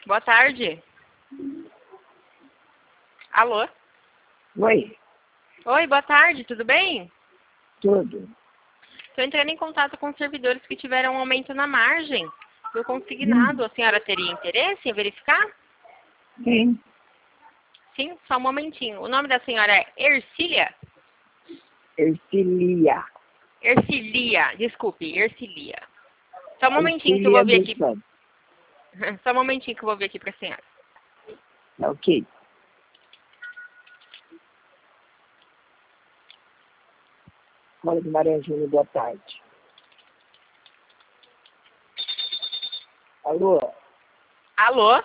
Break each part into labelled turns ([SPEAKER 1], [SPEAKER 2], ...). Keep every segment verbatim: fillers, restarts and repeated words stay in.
[SPEAKER 1] Boa tarde. Alô?
[SPEAKER 2] Oi,
[SPEAKER 1] Oi, boa tarde, tudo bem?
[SPEAKER 2] tudo.
[SPEAKER 1] Estou entrando em contato com os servidores que tiveram um aumento na margem do consignado. A senhora teria interesse em verificar?
[SPEAKER 2] Sim,
[SPEAKER 1] Sim, só um momentinho. O nome da senhora é Ercília?
[SPEAKER 2] Ercilia.
[SPEAKER 1] Ercilia, desculpe, Ercilia. Só um momentinho que eu vou
[SPEAKER 2] Ercilia
[SPEAKER 1] ver
[SPEAKER 2] dos
[SPEAKER 1] aqui.
[SPEAKER 2] Santos.
[SPEAKER 1] Só um momentinho que eu vou ver aqui para a senhora.
[SPEAKER 2] Tá ok. Fala de Maranhão, boa tarde. Alô?
[SPEAKER 1] Alô?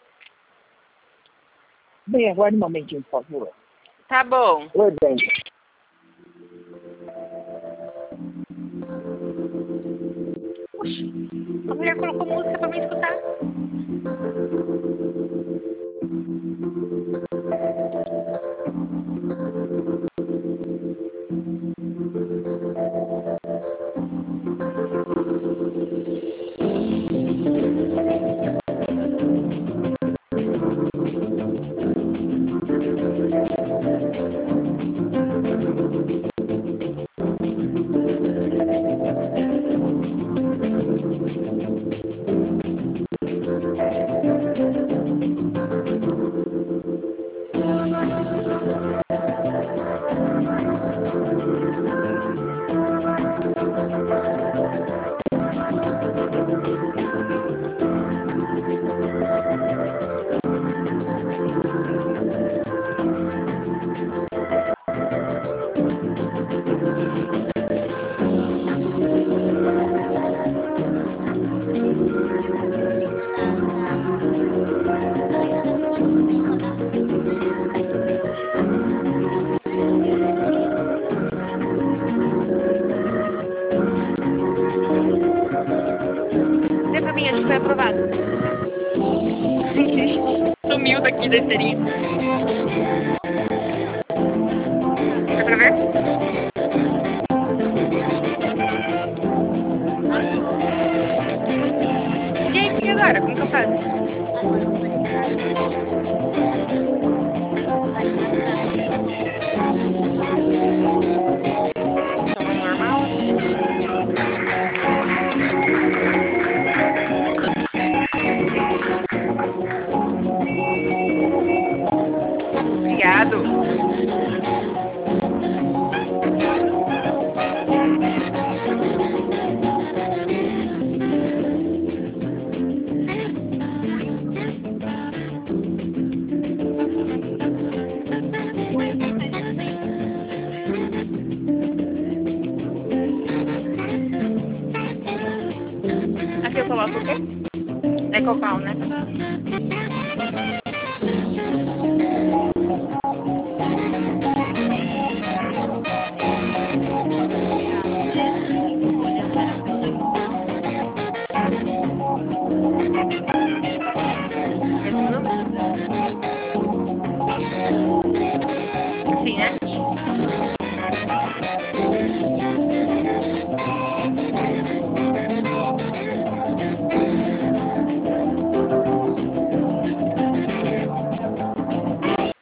[SPEAKER 2] Bem, aguarde um momentinho, por favor.
[SPEAKER 1] Tá bom.
[SPEAKER 2] Oi, bem.
[SPEAKER 1] Oxi, a mulher colocou música para me escutar. Dê pra mim, acho que foi aprovado. Sumiu daqui da esteirinha. Dá pra ver? E aí, e agora? Como que eu faço? Som normal. Obrigado. Aqui eu coloco o quê? É cocão, né?